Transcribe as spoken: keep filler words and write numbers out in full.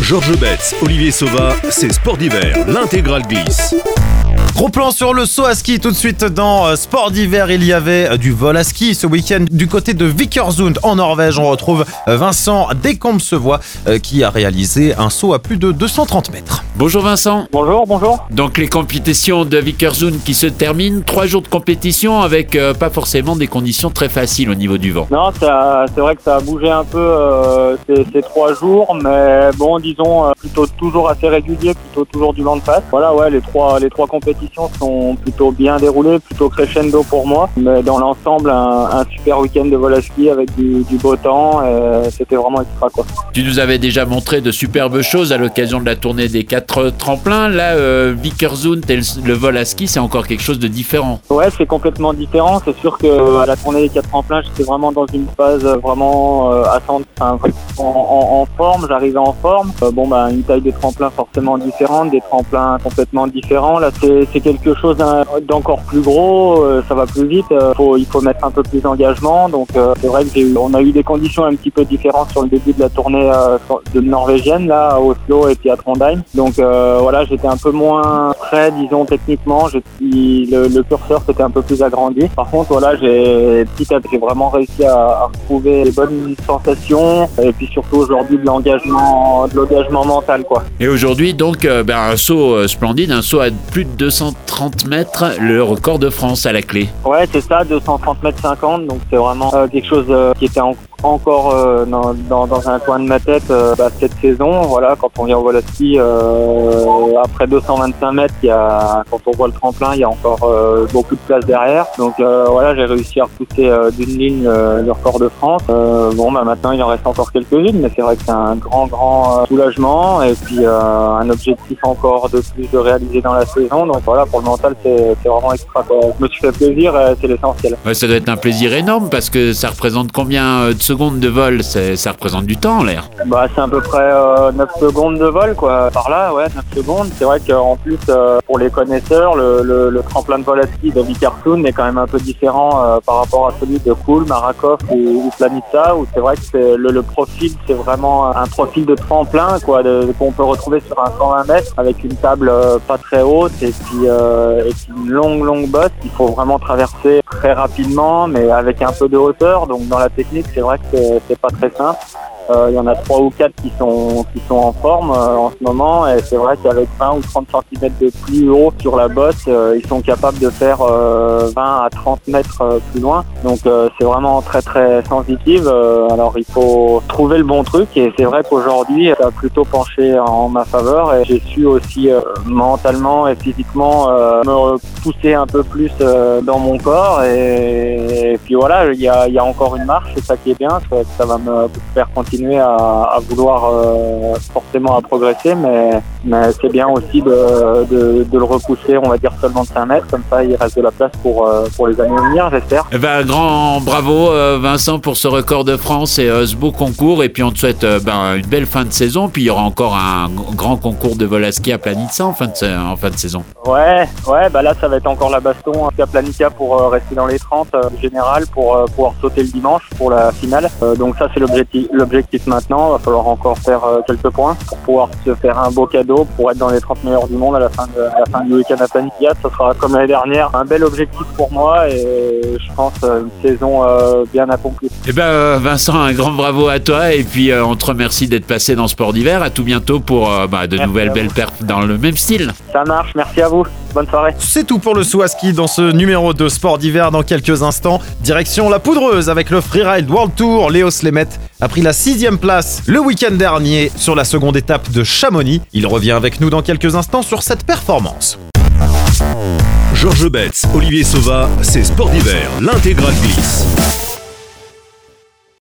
Georges Betts, Olivier Sauva, c'est Sport d'hiver, l'intégrale glisse. Gros plan sur le saut à ski tout de suite dans Sport d'hiver. Il y avait du vol à ski ce week-end du côté de Vikersund en Norvège. On retrouve Vincent Descombes-Sevoix qui a réalisé un saut à plus de deux cent trente mètres. Bonjour Vincent. Bonjour, bonjour. Donc les compétitions de Vikersund qui se terminent, trois jours de compétition avec euh, pas forcément des conditions très faciles au niveau du vent. Non, ça, c'est vrai que ça a bougé un peu euh, ces, ces trois jours, mais bon, disons euh, plutôt toujours assez régulier, plutôt toujours du vent de face. Voilà, ouais, les trois, les trois compétitions sont plutôt bien déroulées, plutôt crescendo pour moi, mais dans l'ensemble un, un super week-end de vol à ski avec du, du beau temps, et c'était vraiment extra quoi. Tu nous avais déjà montré de superbes choses à l'occasion de la tournée des quatre tremplins. Là, euh, Vikersund et le, le vol à ski, c'est encore quelque chose de différent. Ouais, c'est complètement différent. C'est sûr que à la tournée des quatre tremplins, j'étais vraiment dans une phase vraiment euh, ascendante, enfin, en, en, en forme. J'arrivais en forme. Euh, bon, bah, une taille de tremplin forcément différente, des tremplins complètement différents. Là, c'est, c'est quelque chose d'un, d'encore plus gros. Euh, ça va plus vite. Euh, faut, il faut mettre un peu plus d'engagement. Donc, euh, c'est vrai que j'ai eu, on a eu des conditions un petit peu différentes sur le début de la tournée euh, de norvégienne, là, à Oslo et puis à Trondheim. Donc, euh, voilà, j'étais un peu moins prêt, disons, techniquement. J'ai, le, le curseur s'était un peu plus agrandi. Par contre, voilà, j'ai petit à petit vraiment réussi à, à retrouver les bonnes sensations et puis surtout aujourd'hui de l'engagement, de l'engagement mental, quoi. Et aujourd'hui, donc, euh, ben, un saut euh, splendide, un saut à plus de deux cent trente mètres, le record de France à la clé. Ouais, c'est ça, deux cent trente mètres cinquante. Donc, c'est vraiment euh, quelque chose euh, qui était en encore euh, dans, dans, dans un coin de ma tête euh, bah, cette saison. Voilà, quand on vient au vol à ski, euh, après deux cent vingt-cinq mètres, il y a, quand on voit le tremplin, il y a encore euh, beaucoup de place derrière. Donc euh, voilà, j'ai réussi à repousser euh, d'une ligne euh, le record de France. Euh, bon, bah maintenant il en reste encore quelques-unes, mais c'est vrai que c'est un grand, grand euh, soulagement et puis euh, un objectif encore de plus de réaliser dans la saison. Donc voilà, pour le mental, c'est, c'est vraiment extra, quoi. Je me suis fait plaisir, et c'est l'essentiel. Ouais, ça doit être un plaisir énorme parce que ça représente combien de secondes de vol, c'est, ça représente du temps en l'air. Bah c'est à peu près euh, neuf secondes de vol quoi, par là, ouais, neuf secondes. C'est vrai qu'en plus euh, pour les connaisseurs, le, le, le tremplin de vol à ski de Vikersund est quand même un peu différent euh, par rapport à celui de Kuhl, Marakov ou, ou Planica, où c'est vrai que c'est, le, le profil c'est vraiment un profil de tremplin quoi, de, qu'on peut retrouver sur un cent vingt mètres avec une table euh, pas très haute et puis, euh, et puis une longue longue bosse. Il faut vraiment traverser très rapidement mais avec un peu de hauteur, donc dans la technique c'est vrai que c'est c'est pas très simple. Euh, il y en a trois ou quatre qui sont qui sont en forme euh, en ce moment et c'est vrai qu'avec vingt ou trente centimètres de plus haut sur la bosse, euh, ils sont capables de faire euh, vingt à trente mètres euh, plus loin. Donc euh, c'est vraiment très très sensitif. Euh, alors il faut trouver le bon truc et c'est vrai qu'aujourd'hui ça a plutôt penché en ma faveur et j'ai su aussi euh, mentalement et physiquement euh, me pousser un peu plus euh, dans mon corps et, et puis voilà, il y a, il y a encore une marche, c'est ça qui est bien, ça, ça va me faire continuer À, à vouloir euh, forcément à progresser, mais, mais c'est bien aussi de, de, de le repousser, on va dire seulement de cinq mètres, comme ça il reste de la place pour, euh, pour les années à venir, j'espère. Eh ben, grand bravo euh, Vincent pour ce record de France et euh, ce beau concours, et puis on te souhaite euh, ben, une belle fin de saison, puis il y aura encore un grand concours de vol à ski à Planica en fin de, en fin de saison. Ouais, ouais, bah là ça va être encore la baston à Planica pour euh, rester dans les trente euh, général, pour euh, pouvoir sauter le dimanche pour la finale. Euh, donc ça c'est l'objectif, l'objectif maintenant. Il va falloir encore faire euh, quelques points pour pouvoir se faire un beau cadeau pour être dans les trente meilleurs du monde à la fin, de, à la fin du week-end à Planica. Ça sera comme l'année dernière un bel objectif pour moi et je pense euh, une saison euh, bien accomplie. Eh ben euh, Vincent, un grand bravo à toi et puis euh, on te remercie d'être passé dans Sport d'hiver. À tout bientôt pour euh, bah, de merci nouvelles belles perfs dans le même style. Ça marche, merci à vous. Bonne soirée. C'est tout pour le saut à ski dans ce numéro de Sport d'hiver. Dans quelques instants, direction la Poudreuse avec le Freeride World Tour. Léo Slémet a pris la sixième place le week-end dernier sur la seconde étape de Chamonix. Il revient avec nous dans quelques instants sur cette performance. Georges Betts, Olivier Sauva, c'est Sport d'hiver, l'intégrale glisse.